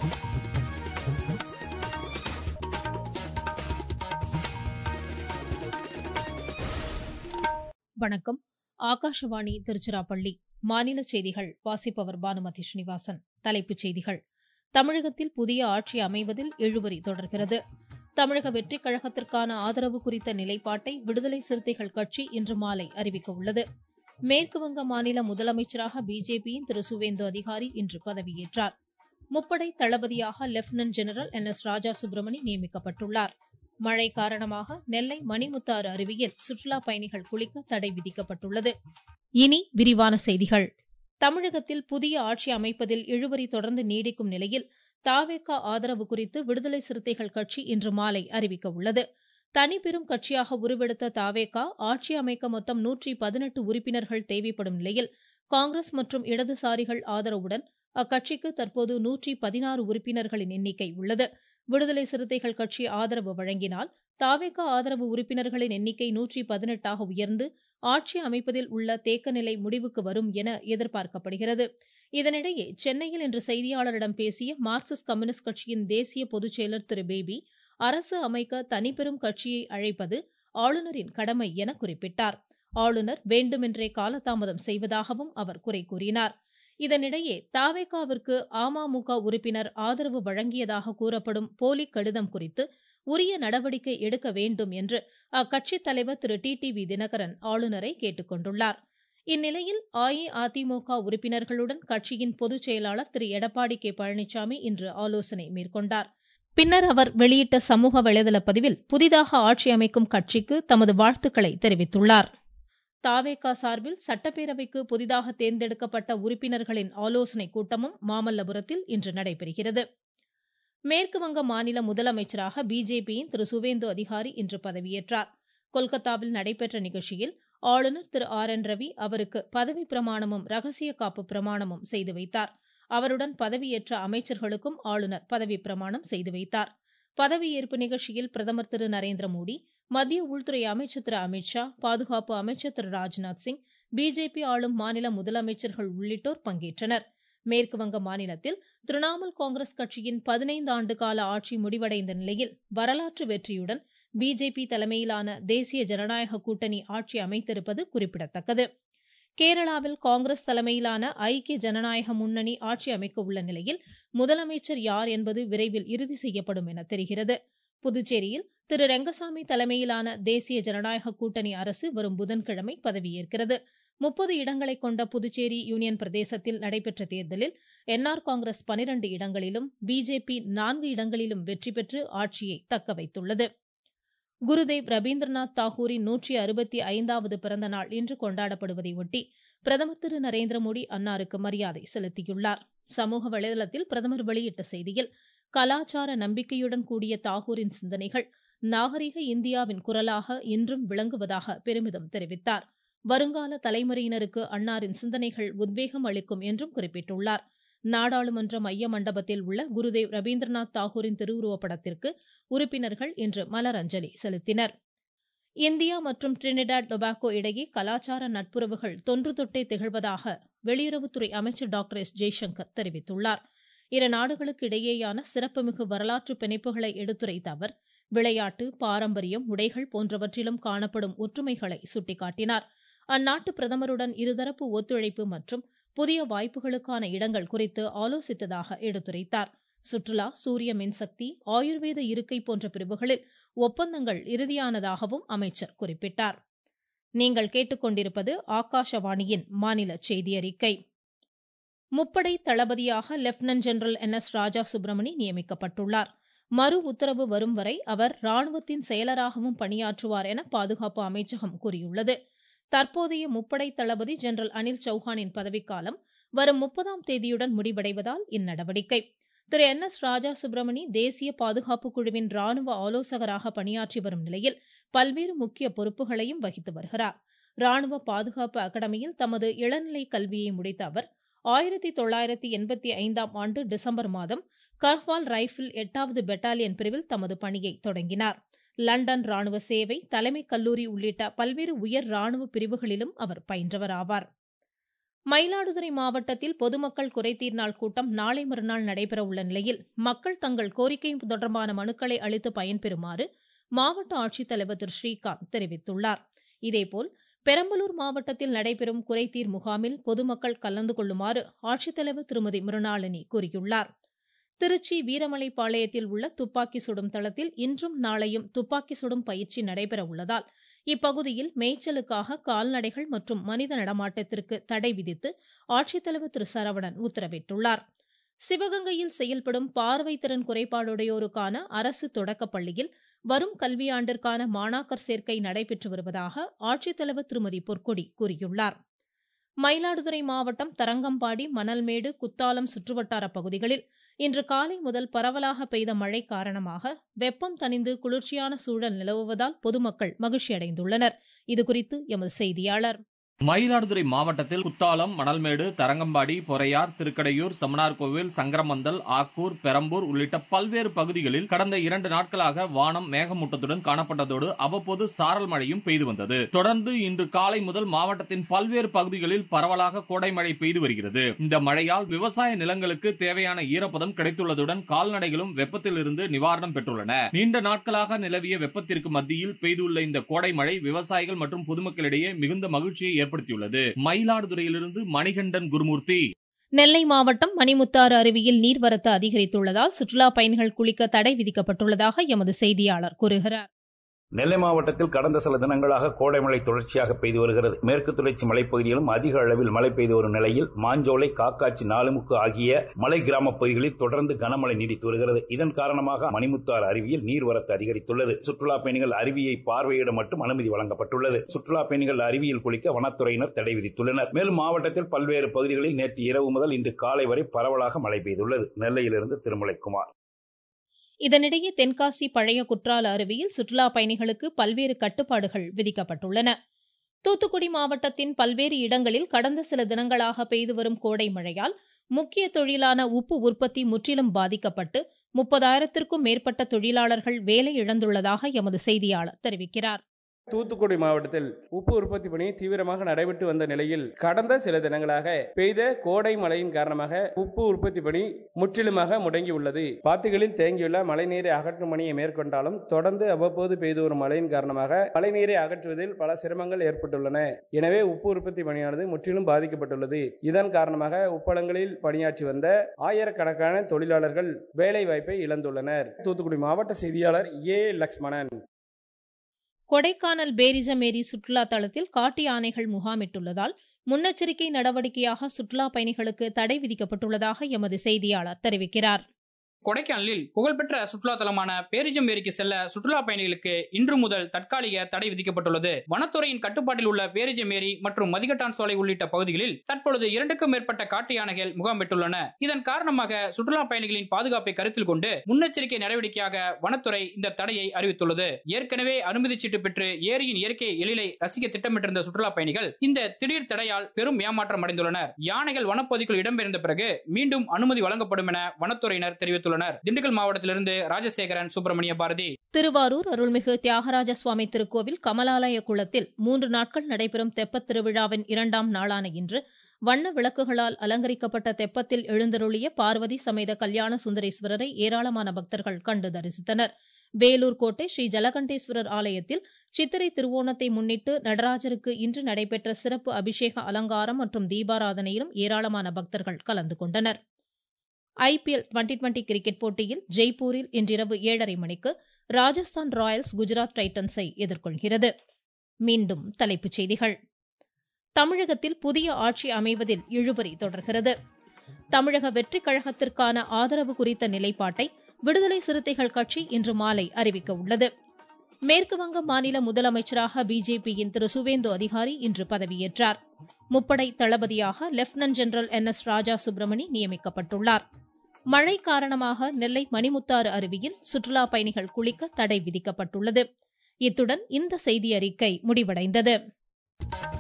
வணக்கம். ஆகாஷவாணி திருச்சிராப்பள்ளி. மாநில செய்திகள் வாசிப்பவர் பானுமதி ஸ்ரீனிவாசன். தலைப்புச் செய்திகள். தமிழகத்தில் புதிய ஆட்சி அமைவதில் இழுபறி தொடர்கிறது. தமிழக வெற்றிக் கழகத்திற்கான ஆதரவு குறித்த நிலைப்பாட்டை விடுதலை சிறுத்தைகள் கட்சி இன்று மாலை அறிவிக்க உள்ளது. மேற்குவங்க மாநில முதலமைச்சராக பிஜேபியின் திரு சுவேந்து அதிகாரி இன்று பதவியேற்றார். முப்படை தளபதியாக lieutenant general NS Raja Subramani நியமிக்கப்பட்டுள்ளார். மழை காரணமாக நெல்லை மணிமுத்தாறு அருவியில் சுற்றுலா பயணிகள் குளிக்க தடை விதிக்கப்பட்டுள்ளது. இனி விரிவான செய்திகள். தமிழகத்தில் புதிய ஆட்சி அமைப்பதில் இழுபறி தொடர்ந்து நீடிக்கும் நிலையில் தவேக ஆதரவு குறித்து விடுதலை சிறுத்தைகள் கட்சி இன்று மாலை அறிவிக்க உள்ளது. தனிப்பெரும் கட்சியாக உருவெடுத்த தவேக ஆட்சி அமைக்க மொத்தம் 118 உறுப்பினர்கள் தேவைப்படும் நிலையில் காங்கிரஸ் மற்றும் இடதுசாரிகள் ஆதரவுடன் அக்கட்சிக்கு தற்போது 116 உறுப்பினர்களின் எண்ணிக்கை உள்ளது. விடுதலை சிறுத்தைகள் கட்சி ஆதரவு வழங்கினால் தவேக ஆதரவு உறுப்பினர்களின் எண்ணிக்கை 118ஆக உயர்ந்து ஆட்சி அமைப்பதில் உள்ள தேக்க நிலை முடிவுக்கு வரும் என எதிர்பார்க்கப்படுகிறது. இதனிடையே சென்னையில் இன்று செய்தியாளரிடம் பேசிய மார்க்சிஸ்ட் கம்யூனிஸ்ட் கட்சியின் தேசிய பொதுச் செயலர் திரு பேபி, அரசு அமைக்க தனிப்பெரும் கட்சியை அழைப்பது ஆளுநரின் கடமை என குறிப்பிட்டார். ஆளுநர் வேண்டுமென்றே காலதாமதம் செய்வதாகவும் அவர் குறை கூறினார். இதனிடையே தவேகவிற்கு அமமுக உறுப்பினர் ஆதரவு வழங்கியதாக கூறப்படும் போலி கடிதம் குறித்து உரிய நடவடிக்கை எடுக்க வேண்டும் என்று அக்கட்சி தலைவர் திரு டிடிவி தினகரன் ஆளுநரை கேட்டுக் கொண்டுள்ளார். இந்நிலையில் அஇஅதிமுக உறுப்பினர்களுடன் கட்சியின் பொதுச் செயலாளர் திரு எடப்பாடி கே பழனிசாமி இன்று ஆலோசனை மேற்கொண்டார். பின்னர் அவர் வெளியிட்ட சமூக வலைதள பதிவில் புதிதாக ஆட்சி அமைக்கும் கட்சிக்கு தமது வாழ்த்துக்களை தெரிவித்துள்ளார். தவேக சார்பில் சட்டப்பேரவைக்கு புதிதாக தேர்ந்தெடுக்கப்பட்ட உறுப்பினர்களின் ஆலோசனை கூட்டமும் மாமல்லபுரத்தில் இன்று நடைபெறுகிறது. மேற்குவங்க மாநில முதலமைச்சராக பிஜேபியின் திரு சுவேந்து அதிகாரி இன்று பதவியேற்றார். கொல்கத்தாவில் நடைபெற்ற நிகழ்ச்சியில் ஆளுநர் திரு RN ரவி அவருக்கு பதவி பிரமாணமும் ரகசிய காப்பு பிரமாணமும் செய்து வைத்தார். அவருடன் பதவியேற்ற அமைச்சர்களுக்கும் ஆளுநர் பதவி பிரமாணம் செய்து வைத்தார். பதவியேற்பு நிகழ்ச்சியில் பிரதமர் திரு நரேந்திர மோடி, மத்திய உள்துறை அமைச்சர் திரு அமித்ஷா, பாதுகாப்பு அமைச்சர் திரு ராஜ்நாத் சிங், பிஜேபி ஆளும் மாநில முதலமைச்சர்கள் உள்ளிட்டோர் பங்கேற்றனர். மேற்குவங்க மாநிலத்தில் திரிணாமுல் காங்கிரஸ் கட்சியின் 15 ஆண்டு கால ஆட்சி முடிவடைந்த நிலையில் வரலாற்று வெற்றியுடன் பிஜேபி தலைமையிலான தேசிய ஜனநாயக கூட்டணி ஆட்சி அமைத்திருப்பது குறிப்பிடத்தக்கது. கேரளாவில் காங்கிரஸ் தலைமையிலான ஐக்கிய ஜனநாயக முன்னணி ஆட்சி அமைக்க உள்ள நிலையில் முதலமைச்சர் யார் என்பது விரைவில் இறுதி செய்யப்படும் என தெரிகிறது. புதுச்சேரியில் திரு ரெங்கசாமி தலைமையிலான தேசிய ஜனநாயக கூட்டணி அரசு வரும் புதன்கிழமை பதவியேற்கிறது. 30 இடங்களை கொண்ட புதுச்சேரி யூனியன் பிரதேசத்தில் நடைபெற்ற தேர்தலில் NR காங்கிரஸ் 12 இடங்களிலும் பிஜேபி 4 இடங்களிலும் வெற்றி பெற்று ஆட்சியை தக்க வைத்துள்ளது. குருதேவ் ரபீந்திரநாத் தாகூரின் 165வது பிறந்த நாள் இன்று கொண்டாடப்படுவதை ஒட்டி பிரதமர் திரு நரேந்திர மோடி அன்னாருக்கு மரியாதை செலுத்தியுள்ளார். சமூக வலைதளத்தில் பிரதமர் வெளியிட்ட செய்தியில், கலாச்சார நம்பிக்கையுடன் கூடிய தாகூரின் சிந்தனைகள் நாகரிக இந்தியாவின் குரலாக இன்றும் விளங்குவதாக பெருமிதம் தெரிவித்தார். வருங்கால தலைமுறையினருக்கு அன்னாரின் சிந்தனைகள் உத்வேகம் அளிக்கும் என்றும் குறிப்பிட்டுள்ளார். நாடாளுமன்ற மைய மண்டபத்தில் உள்ள குருதேவ் ரபீந்திரநாத் தாகூரின் திருவுருவப்படத்திற்கு உறுப்பினர்கள் இன்று மலரஞ்சலி செலுத்தினர். இந்தியா மற்றும் டிரினிடாட் டொபாகோ இடையே கலாச்சார நட்புறவுகள் தொன்று தொட்டே திகழ்வதாக வெளியுறவுத்துறை அமைச்சர் டாக்டர் S. ஜெய்சங்கர் தெரிவித்துள்ளார். இரு நாடுகளுக்கு இடையேயான சிறப்புமிகு வரலாற்று பிணைப்புகளை எடுத்துரைத்த அவர் விளையாட்டு, பாரம்பரியம், உடைகள் போன்றவற்றிலும் காணப்படும் ஒற்றுமைகளை சுட்டிக்காட்டினார். அந்நாட்டு பிரதமருடன் இருதரப்பு ஒத்துழைப்பு மற்றும் புதிய வாய்ப்புகளுக்கான இடங்கள் குறித்து ஆலோசித்ததாக எடுத்துரைத்தார். சுற்றுலா, சூரிய மின்சக்தி, ஆயுர்வேத இருக்கை போன்ற பிரிவுகளில் ஒப்பந்தங்கள் இறுதியானதாகவும் அமைச்சர் குறிப்பிட்டார். நீங்கள் கேட்டுக்கொண்டிருப்பது ஆகாஷவாணியின் மாநில செய்தி அறிக்கை. முப்படை தளபதியாக lieutenant general NS Raja Subramani நியமிக்கப்பட்டுள்ளார். மறு உத்தரவு வரும் வரை அவர் ராணுவத்தின் செயலராகவும் பணியாற்றுவார் என பாதுகாப்பு அமைச்சகம் கூறியுள்ளது. தற்போதைய முப்படை தளபதி ஜெனரல் அனில் சௌஹானின் பதவிக்காலம் வரும் 30ஆம் தேதியுடன் முடிவடைவதால் இந்நடவடிக்கை. திரு NS ராஜா சுப்பிரமணி தேசிய பாதுகாப்பு குழுவின் ராணுவ ஆலோசகராக பணியாற்றி வரும் நிலையில் பல்வேறு முக்கிய பொறுப்புகளையும் வகித்து வருகிறார். ராணுவ பாதுகாப்பு அகாடமியில் தமது இளநிலை கல்வியை முடித்த அவர் 1985ஆம் ஆண்டு டிசம்பர் மாதம் கர்வால் ரைபிள் 8வது பெட்டாலியன் பிரிவில் தமது பணியை தொடங்கினார். லண்டன் ராணுவ சேவை, தலைமை கல்லூரி உள்ளிட்ட பல்வேறு உயர் ராணுவ பிரிவுகளிலும் அவர் பயின்றவர் ஆவார். மயிலாடுதுறை மாவட்டத்தில் பொதுமக்கள் குறைதீர் நாள் கூட்டம் நாளை மறுநாள் நடைபெற உள்ள நிலையில் மக்கள் தங்கள் கோரிக்கை தொடர்பான மனுக்களை அளித்து பயன்பெறுமாறு மாவட்ட ஆட்சித்தலைவர் திரு ஸ்ரீகாந்த் தெரிவித்துள்ளார். இதேபோல் பெரம்பலூர் மாவட்டத்தில் நடைபெறும் குறைதீர் முகாமில் பொதுமக்கள் கலந்து கொள்ளுமாறு ஆட்சித்தலைவர் திருமதி மிருணாளினி கூறியுள்ளார். திருச்சி வீரமலைப்பாளையத்தில் உள்ள துப்பாக்கி சுடும் தளத்தில் இன்றும் நாளையும் துப்பாக்கி சுடும் பயிற்சி நடைபெற உள்ளதால் இப்பகுதியில் மேய்ச்சலுக்காக கால்நடைகள் மற்றும் மனித நடமாட்டத்திற்கு தடை விதித்து ஆட்சித்தலைவர் திரு சரவணன் உத்தரவிட்டுள்ளார். சிவகங்கையில் செயல்படும் பார்வை திறன் குறைபாடுடையோருக்கான அரசு தொடக்கப்பள்ளியில் வரும் கல்வியாண்டிற்கான மாணாக்கர் சேர்க்கை நடைபெற்று வருவதாக ஆட்சித்தலைவர் திருமதி பொற்கொடி கூறியுள்ளார். மயிலாடுதுறை மாவட்டம் தரங்கம்பாடி, மணல்மேடு, குத்தாலம் சுற்றுவட்டார பகுதிகளில் இன்று காலை முதல் பரவலாக பெய்த மழை காரணமாக வெப்பம் தணிந்து குளிர்ச்சியான சூழல் நிலவுவதால் பொதுமக்கள் மகிழ்ச்சியடைந்துள்ளனர். இதுகுறித்து எமது செய்தியாளர். மயிலாடுதுறை மாவட்டத்தில் குத்தாலம், மணல்மேடு, தரங்கம்பாடி, பொறையார், திருக்கடையூர், சமனார்கோவில், சங்கரமந்தல், ஆக்கூர், பெரம்பூர் உள்ளிட்ட பல்வேறு பகுதிகளில் கடந்த 2 நாட்களாக வானம் மேகமூட்டத்துடன் காணப்பட்டதோடு அவ்வப்போது சாரல் மழையும் பெய்து வந்தது. தொடர்ந்து இன்று காலை முதல் மாவட்டத்தின் பல்வேறு பகுதிகளில் பரவலாக கோடை மழை பெய்து வருகிறது. இந்த மழையால் விவசாய நிலங்களுக்கு தேவையான ஈரப்பதம் கிடைத்துள்ளதுடன் கால்நடைகளும் வெப்பத்தில் இருந்து நிவாரணம் பெற்றுள்ளன. நீண்ட நாட்களாக நிலவிய வெப்பத்திற்கு மத்தியில் பெய்துள்ள இந்த கோடை மழை விவசாயிகள் மற்றும் பொதுமக்களிடையே மிகுந்த மகிழ்ச்சியை ஏற்படுத்தியுள்ளது. மயிலாடுதுறையிலிருந்து மணிகண்டன் குருமூர்த்தி. நெல்லை மாவட்டம் மணிமுத்தாறு அருவியில் நீர்வரத்து அதிகரித்துள்ளதால் சுற்றுலா பயணிகள் குளிக்க தடை விதிக்கப்பட்டுள்ளதாக எமது செய்தியாளர் கூறுகிறார். நெல்லை மாவட்டத்தில் கடந்த சில தினங்களாக கோடை மழை தொடர்ச்சியாக பெய்து வருகிறது. மேற்கு தொடர்ச்சி மலைப்பகுதியிலும் அதிக அளவில் மழை பெய்து வரும் நிலையில் மாஞ்சோலை, காக்காச்சி, நாலுமுக்கு ஆகிய மலை கிராம பகுதிகளில் தொடர்ந்து கனமழை நீடித்து வருகிறது. இதன் காரணமாக மணிமுத்தாறு அருவியில் நீர்வரத்து அதிகரித்துள்ளது. சுற்றுலா பயணிகள் அருவியை பார்வையிட மட்டும் அனுமதி வழங்கப்பட்டுள்ளது. சுற்றுலா பயணிகள் அருவியில் குளிக்க வனத்துறையினர் தடை விதித்துள்ளனர். மேலும் மாவட்டத்தில் பல்வேறு பகுதிகளில் நேற்று இரவு முதல் இன்று காலை வரை பரவலாக மழை பெய்துள்ளது. நெல்லையிலிருந்து திருமலைக்குமார். இதனிடையே தென்காசி பழைய குற்றால அருவியில் சுற்றுலா பயணிகளுக்கு பல்வேறு கட்டுப்பாடுகள் விதிக்கப்பட்டுள்ளன. தூத்துக்குடி மாவட்டத்தின் பல்வேறு இடங்களில் கடந்த சில தினங்களாக பெய்து வரும் கோடை மழையால் முக்கிய தொழிலான உப்பு உற்பத்தி முற்றிலும் பாதிக்கப்பட்டு 30,000க்கும் மேற்பட்ட தொழிலாளர்கள் வேலை இழந்துள்ளதாக எமது செய்தியாளர் தெரிவிக்கிறார். தூத்துக்குடி மாவட்டத்தில் உப்பு உற்பத்தி பணி தீவிரமாக நடைபெற்று வந்த நிலையில் கடந்த சில தினங்களாக பெய்த கோடை மழையின் காரணமாக உப்பு உற்பத்தி பணி முற்றிலுமாக முடங்கியுள்ளது. பாத்திகளில் தேங்கியுள்ள மழைநீரை அகற்றும் பணியை மேற்கொண்டாலும் தொடர்ந்து அவ்வப்போது பெய்து வரும் மழையின் காரணமாக மழைநீரை அகற்றுவதில் பல சிரமங்கள் ஏற்பட்டுள்ளன. எனவே உப்பு உற்பத்தி பணியானது முற்றிலும் பாதிக்கப்பட்டுள்ளது. இதன் காரணமாக உப்பளங்களில் பணியாற்றி வந்த ஆயிரக்கணக்கான தொழிலாளர்கள் வேலை வாய்ப்பை இழந்துள்ளனர். தூத்துக்குடி மாவட்ட செய்தியாளர் ஏ. லக்ஷ்மணன். கொடைக்கானல் பேரிஜம் ஏரி சுற்றுலா தளத்தில் காட்டு யானைகள் முகாமிட்டுள்ளதால் முன்னெச்சரிக்கை நடவடிக்கையாக சுற்றுலா பயணிகளுக்கு தடை விதிக்கப்பட்டுள்ளதாக எமது செய்தியாளர் தெரிவிக்கிறார். கொடைக்கானலில் புகழ்பெற்ற சுற்றுலா தலமான பேரிஜம் ஏரிக்கு செல்ல சுற்றுலா பயணிகளுக்கு இன்று முதல் தற்காலிக தடை விதிக்கப்பட்டுள்ளது. வனத்துறையின் கட்டுப்பாட்டில் உள்ள பேரிஜம் ஏரி மற்றும் மதிகட்டான் சோலை உள்ளிட்ட பகுதிகளில் தற்பொழுது 2க்கும் மேற்பட்ட காட்டு யானைகள் முகாம் பெற்றுள்ளன. இதன் காரணமாக சுற்றுலா பயணிகளின் பாதுகாப்பை கருத்தில் கொண்டு முன்னெச்சரிக்கை நடவடிக்கையாக வனத்துறை இந்த தடையை அறிவித்துள்ளது. ஏற்கனவே அனுமதி சீட்டு பெற்று ஏரியின் இயற்கை எழிலை ரசிக்க திட்டமிட்டிருந்த சுற்றுலா பயணிகள் இந்த திடீர் தடையால் பெரும் ஏமாற்றம் அடைந்துள்ளனர். யானைகள் வனப்பகுதிக்குள் இடம்பெயர்ந்த பிறகு மீண்டும் அனுமதி வழங்கப்படும் என வனத்துறையினர் தெரிவித்துள்ளனர். திண்டுக்கல் மாவட்டத்திலிருந்து ராஜசேகரன், சுப்பிரமணிய பாரதி. திருவாரூர் அருள்மிகு தியாகராஜ சுவாமி திருக்கோவில் கமலாலய குளத்தில் 3 நாட்கள் நடைபெறும் தெப்பத் திருவிழாவின் 2ஆம் நாளான இன்று வண்ண விளக்குகளால் அலங்கரிக்கப்பட்ட தெப்பத்தில் எழுந்தருளிய பார்வதி சமேத கல்யாண சுந்தரேஸ்வரரை ஏராளமான பக்தர்கள் கண்டு தரிசித்தனர். வேலூர் கோட்டை ஸ்ரீ ஜலகண்டேஸ்வரர் ஆலயத்தில் சித்திரை திருவோணத்தை முன்னிட்டு நடராஜருக்கு இன்று நடைபெற்ற சிறப்பு அபிஷேக அலங்காரம் மற்றும் தீபாராதனையிலும் ஏராளமான பக்தர்கள் கலந்து கொண்டனர். IPL 2020 கிரிக்கெட் போட்டியில் ஜெய்ப்பூரில் இன்றிரவு 7:30 மணிக்கு ராஜஸ்தான் ராயல்ஸ் குஜராத் டைட்டன்ஸை எதிர்கொள்கிறது. மீண்டும் தலைப்புச் செய்திகள். தமிழகத்தில் புதிய ஆட்சி அமைவதில் இழுபறி தொடர்கிறது. தமிழக வெற்றிக் கழகத்திற்கான ஆதரவு குறித்த நிலைப்பாட்டை விடுதலை சிறுத்தைகள் கட்சி இன்று மாலை அறிவிக்க உள்ளது. மேற்குவங்க மாநில முதலமைச்சராக பிஜேபியின் திரு சுவேந்து அதிகாரி இன்று பதவியேற்றார். முப்படை தளபதியாக lieutenant general NS Raja Subramani நியமிக்கப்பட்டுள்ளார். மழை காரணமாக நெல்லை மணிமுத்தாறு அருவியில் சுற்றுலா பயணிகள் குளிக்க தடை விதிக்கப்பட்டுள்ளது. இத்துடன் இந்த செய்தி அறிக்கை முடிவடைந்தது.